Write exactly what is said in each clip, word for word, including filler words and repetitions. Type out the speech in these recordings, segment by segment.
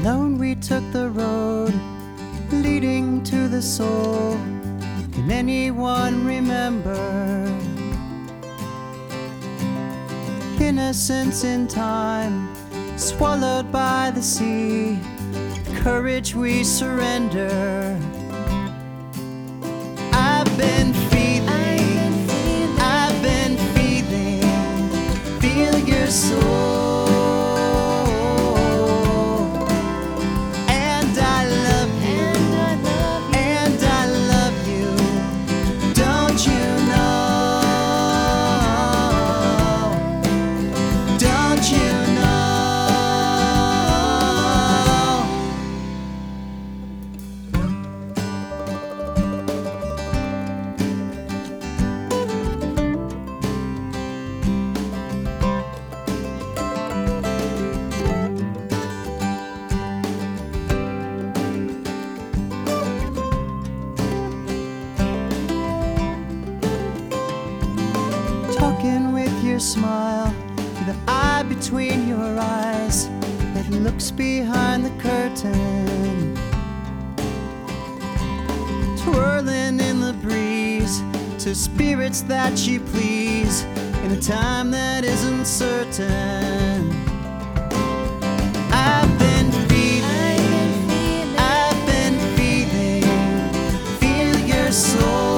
Alone we took the road leading to the soul. Can anyone remember? Innocence in time, swallowed by the sea. Courage we surrender. I've been feeling, I've been feeling, feel your soul. And I love you, and I love you, don't you know, don't you know. Talking with your smile, with the eye between your eyes that looks behind the curtain, twirling in the breeze to spirits that you please in a time that isn't certain. I've been feeling, I've been feeling, feel your soul.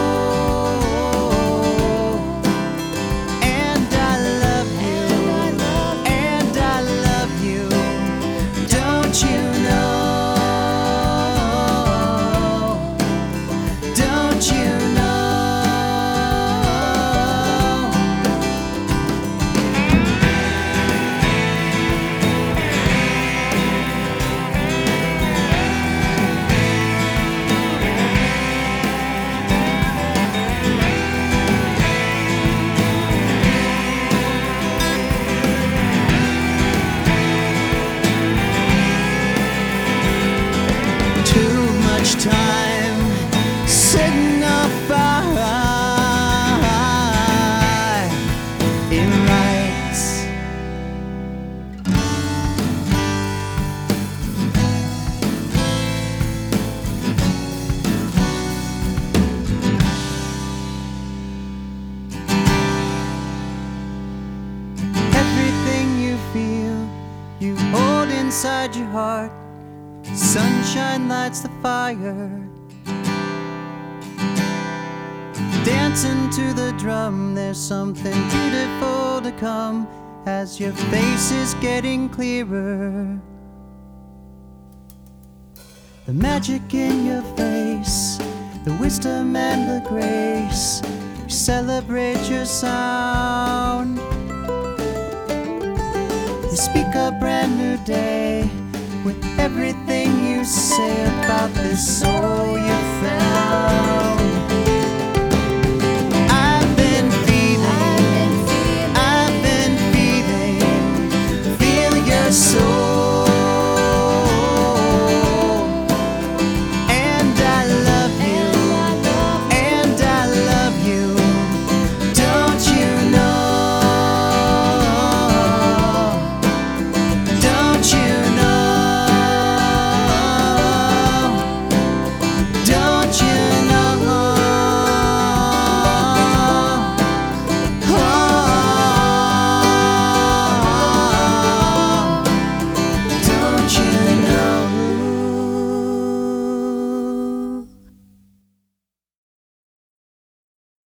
Time sitting up high in lights. Everything you feel, you hold inside your heart. Sunshine lights the fire. Dancing to the drum, there's something beautiful to come as your face is getting clearer. The magic in your face, the wisdom and the grace, we celebrate your sound. You speak a brand new day with everything you say about this soul you found.